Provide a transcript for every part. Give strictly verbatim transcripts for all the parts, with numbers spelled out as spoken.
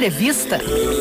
Entrevista.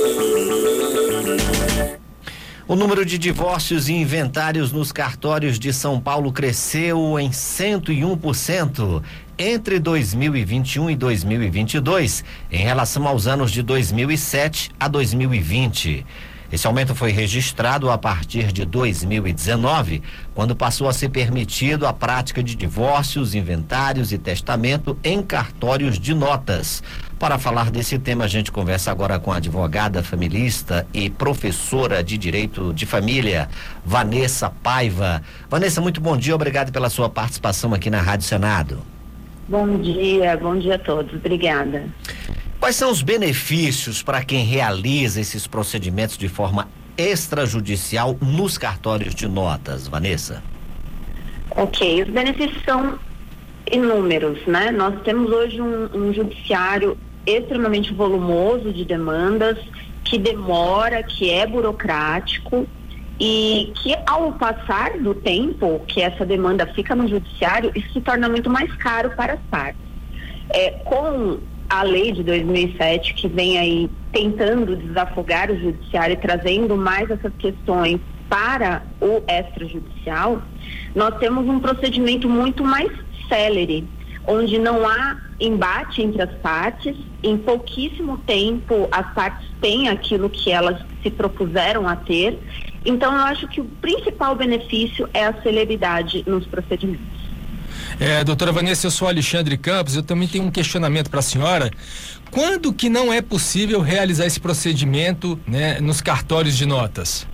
O número de divórcios e inventários nos cartórios de São Paulo cresceu em cento e um por cento entre dois mil e vinte e um e dois mil e vinte e dois, em relação aos anos de dois mil e sete a dois mil e vinte. Esse aumento foi registrado a partir de dois mil e dezenove, quando passou a ser permitido a prática de divórcios, inventários e testamento em cartórios de notas. Para falar desse tema, a gente conversa agora com a advogada familista e professora de Direito de Família, Vanessa Paiva. Vanessa, muito bom dia, obrigado pela sua participação aqui na Rádio Senado. Bom dia, bom dia a todos, obrigada. Quais são os benefícios para quem realiza esses procedimentos de forma extrajudicial nos cartórios de notas, Vanessa? Ok, os benefícios são inúmeros, né? Nós temos hoje um, um judiciário extremamente volumoso de demandas, que demora, que é burocrático e que, ao passar do tempo que essa demanda fica no judiciário, isso se torna muito mais caro para as partes. É, com a lei de dois mil e sete, que vem aí tentando desafogar o judiciário e trazendo mais essas questões para o extrajudicial, nós temos um procedimento muito mais célere, onde não há embate entre as partes, em pouquíssimo tempo as partes têm aquilo que elas se propuseram a ter. Então, eu acho que o principal benefício é a celeridade nos procedimentos. É, doutora Vanessa, eu sou Alexandre Campos, eu também tenho um questionamento para a senhora. Quando que não é possível realizar esse procedimento, né, nos cartórios de notas?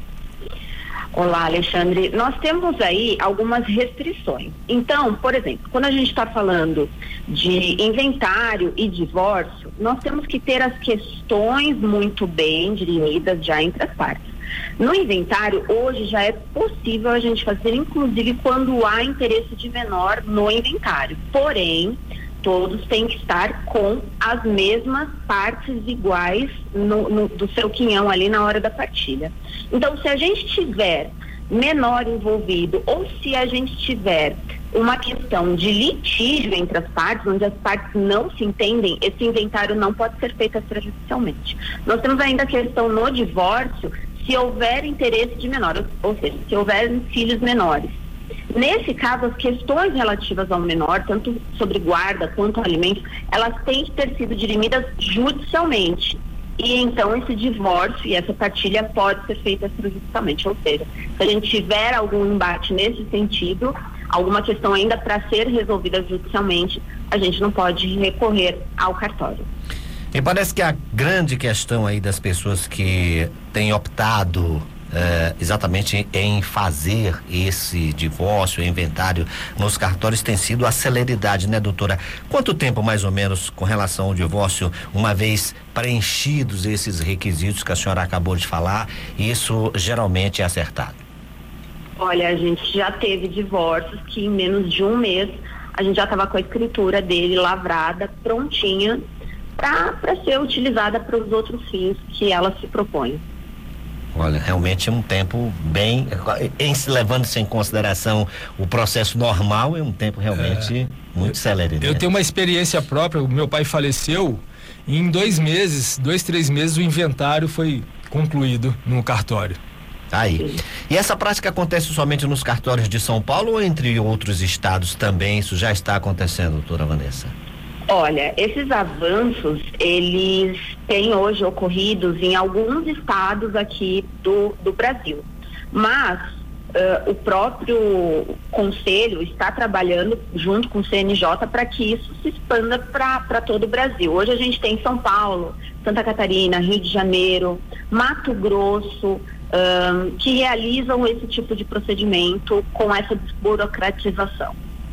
Olá, Alexandre. Nós temos aí algumas restrições. Então, por exemplo, quando a gente está falando de inventário e divórcio, nós temos que ter as questões muito bem dirimidas já entre as partes. No inventário, hoje já é possível a gente fazer, inclusive quando há interesse de menor no inventário. Porém, todos têm que estar com as mesmas partes iguais no, no, do seu quinhão ali na hora da partilha. Então, se a gente tiver menor envolvido ou se a gente tiver uma questão de litígio entre as partes, onde as partes não se entendem, esse inventário não pode ser feito extrajudicialmente. Nós temos ainda a questão no divórcio, se houver interesse de menor, ou seja, se houver filhos menores. Nesse caso, as questões relativas ao menor, tanto sobre guarda quanto alimento, elas têm que ter sido dirimidas judicialmente. E então esse divórcio e essa partilha pode ser feita extrajudicialmente. Ou seja, se a gente tiver algum embate nesse sentido, alguma questão ainda para ser resolvida judicialmente, a gente não pode recorrer ao cartório. E parece que a grande questão aí das pessoas que têm optado eh, exatamente em fazer esse divórcio, inventário nos cartórios tem sido a celeridade, né, doutora? Quanto tempo mais ou menos com relação ao divórcio, uma vez preenchidos esses requisitos que a senhora acabou de falar, isso geralmente é acertado? Olha, a gente já teve divórcios que em menos de um mês a gente já estava com a escritura dele lavrada, prontinha, para ser utilizada para os outros fins que ela se propõe. Olha, realmente é um tempo bem, em, levando-se em consideração o processo normal, é um tempo realmente é, muito célere. Eu né? tenho uma experiência própria, o meu pai faleceu, e em dois meses, dois, três meses o inventário foi concluído no cartório. Aí. E essa prática acontece somente nos cartórios de São Paulo ou entre outros estados também isso já está acontecendo, doutora Vanessa? Olha, esses avanços, eles têm hoje ocorridos em alguns estados aqui do, do Brasil. Mas uh, o próprio Conselho está trabalhando junto com o C N J para que isso se expanda para todo o Brasil. Hoje a gente tem São Paulo, Santa Catarina, Rio de Janeiro, Mato Grosso, um, que realizam esse tipo de procedimento com essa desburocratização.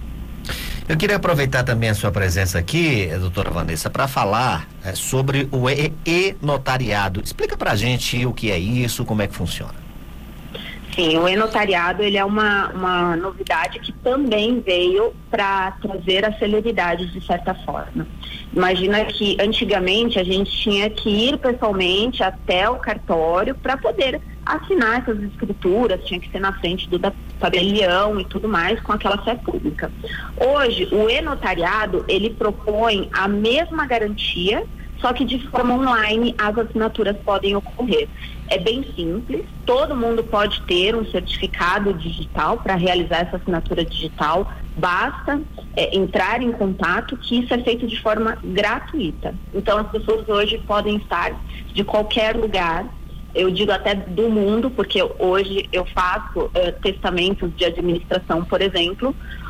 Eu queria aproveitar também a sua presença aqui, doutora Vanessa, para falar é, sobre o e-notariado. Explica pra gente o que é isso, como é que funciona. Sim, o e-notariado, ele é uma, uma novidade que também veio para trazer a celeridade de certa forma. Imagina que antigamente a gente tinha que ir pessoalmente até o cartório para poder assinar essas escrituras, tinha que ser na frente do tabelião e tudo mais, com aquela fé pública. Hoje, o e-notariado, ele propõe a mesma garantia, só que de forma online as assinaturas podem ocorrer. É bem simples, todo mundo pode ter um certificado digital para realizar essa assinatura digital, basta é, entrar em contato, que isso é feito de forma gratuita. Então as pessoas hoje podem estar de qualquer lugar, eu digo até do mundo, porque hoje eu faço uh, testamentos de administração, por exemplo,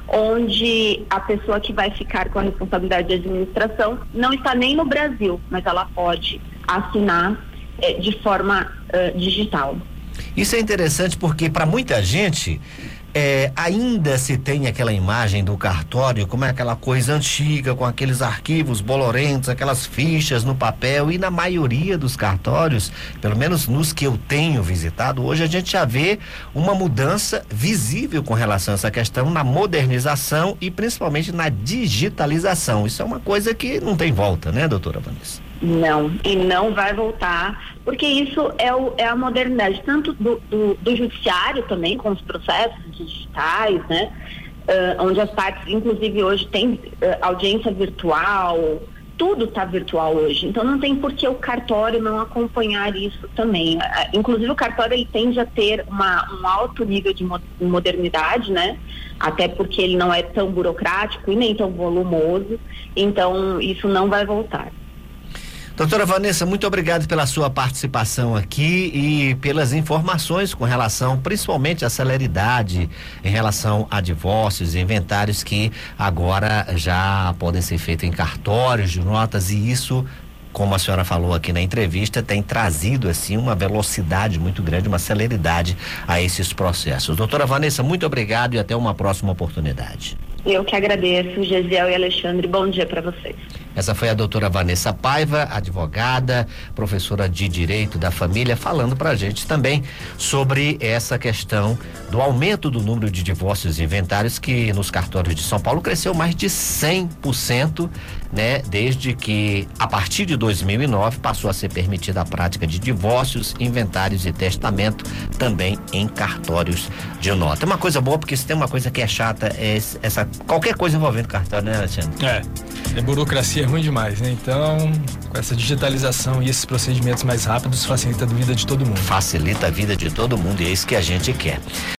onde a pessoa que vai ficar com a responsabilidade de administração não está nem no Brasil, mas ela pode assinar eh, de forma uh, digital. Isso é interessante porque para muita gente é, ainda se tem aquela imagem do cartório como é aquela coisa antiga, com aqueles arquivos bolorentos, aquelas fichas no papel, e na maioria dos cartórios, pelo menos nos que eu tenho visitado, hoje a gente já vê uma mudança visível com relação a essa questão na modernização e principalmente na digitalização. Isso é uma coisa que não tem volta, né, doutora Vanessa? Não, e não vai voltar, porque isso é, o, é a modernidade, tanto do, do, do judiciário também, com os processos digitais, né? Uh, onde as partes, inclusive hoje, tem uh, audiência virtual, tudo está virtual hoje, então não tem por que o cartório não acompanhar isso também. Uh, inclusive o cartório, ele tende a ter uma, um alto nível de mo- modernidade, né? Até porque ele não é tão burocrático e nem tão volumoso, então isso não vai voltar. Doutora Vanessa, muito obrigado pela sua participação aqui e pelas informações com relação, principalmente à celeridade em relação a divórcios e inventários que agora já podem ser feitos em cartórios de notas, e isso, como a senhora falou aqui na entrevista, tem trazido assim uma velocidade muito grande, uma celeridade a esses processos. Doutora Vanessa, muito obrigado e até uma próxima oportunidade. Eu que agradeço, Gesiel e Alexandre. Bom dia para vocês. Essa foi a doutora Vanessa Paiva, advogada, professora de Direito da Família, falando pra gente também sobre essa questão do aumento do número de divórcios e inventários, que nos cartórios de São Paulo cresceu mais de cem por cento, né? Desde que, a partir de dois mil e nove, passou a ser permitida a prática de divórcios, inventários e testamento também em cartórios de nota. É uma coisa boa, porque se tem uma coisa que é chata, é essa, qualquer coisa envolvendo cartório, né, Alexandre? É, é burocracia é ruim demais, né? Então, com essa digitalização e esses procedimentos mais rápidos, facilita a vida de todo mundo. Facilita a vida de todo mundo, e é isso que a gente quer.